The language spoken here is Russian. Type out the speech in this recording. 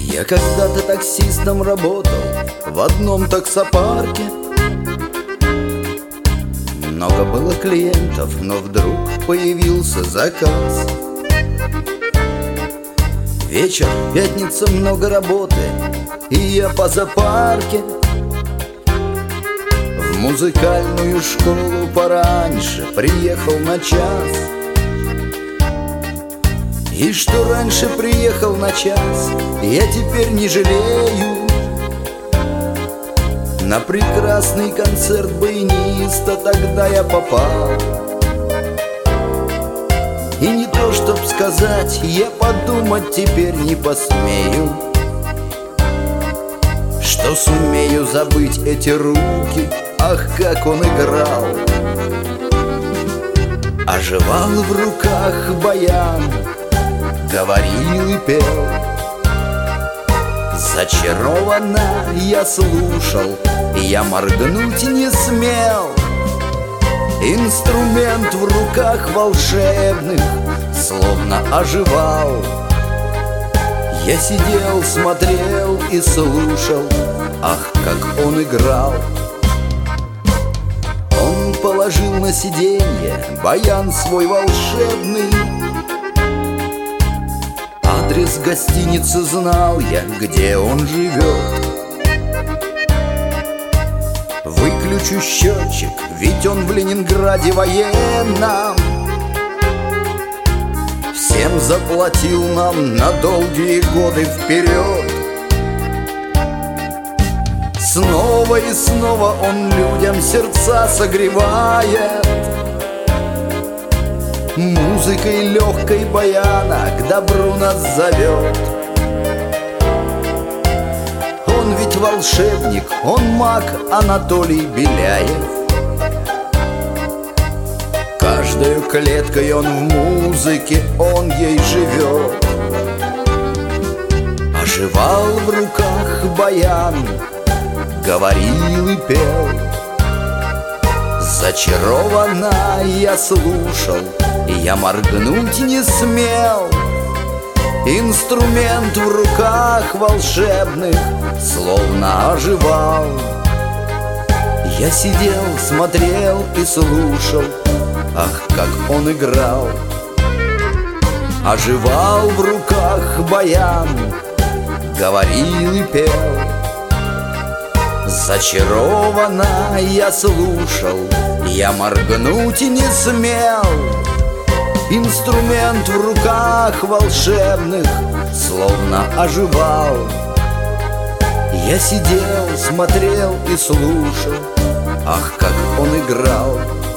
Я когда-то таксистом работал в одном таксопарке. Много было клиентов, но вдруг появился заказ. Вечер, пятница, много работы, и я по зоопарке. В музыкальную школу пораньше приехал на час. И что раньше приехал на час, я теперь не жалею. На прекрасный концерт баяниста тогда я попал. И не то, чтоб сказать, я подумать теперь не посмею, что сумею забыть эти руки. Ах, как он играл! Оживал в руках баян, говорил и пел. Зачарованно я слушал, я моргнуть не смел. Инструмент в руках волшебных словно оживал. Я сидел, смотрел и слушал, ах, как он играл. Он положил на сиденье баян свой волшебный. Адрес гостиницы знал я, где он живет. Выключу счетчик, ведь он в Ленинграде военном. Всем заплатил нам на долгие годы вперед. Снова и снова он людям сердца согревает. Музыкой легкой баяна к добру нас зовет. Он ведь волшебник, он маг Анатолий Беляев. Каждою клеткой он в музыке, он ей живет. Оживал в руках баян, говорил и пел. Зачарованно я слушал, я моргнуть не смел. Инструмент в руках волшебных словно оживал. Я сидел, смотрел и слушал, ах, как он играл. Оживал в руках баян, говорил и пел. Зачарованно я слушал, я моргнуть и не смел. Инструмент в руках волшебных словно оживал. Я сидел, смотрел и слушал, ах, как он играл.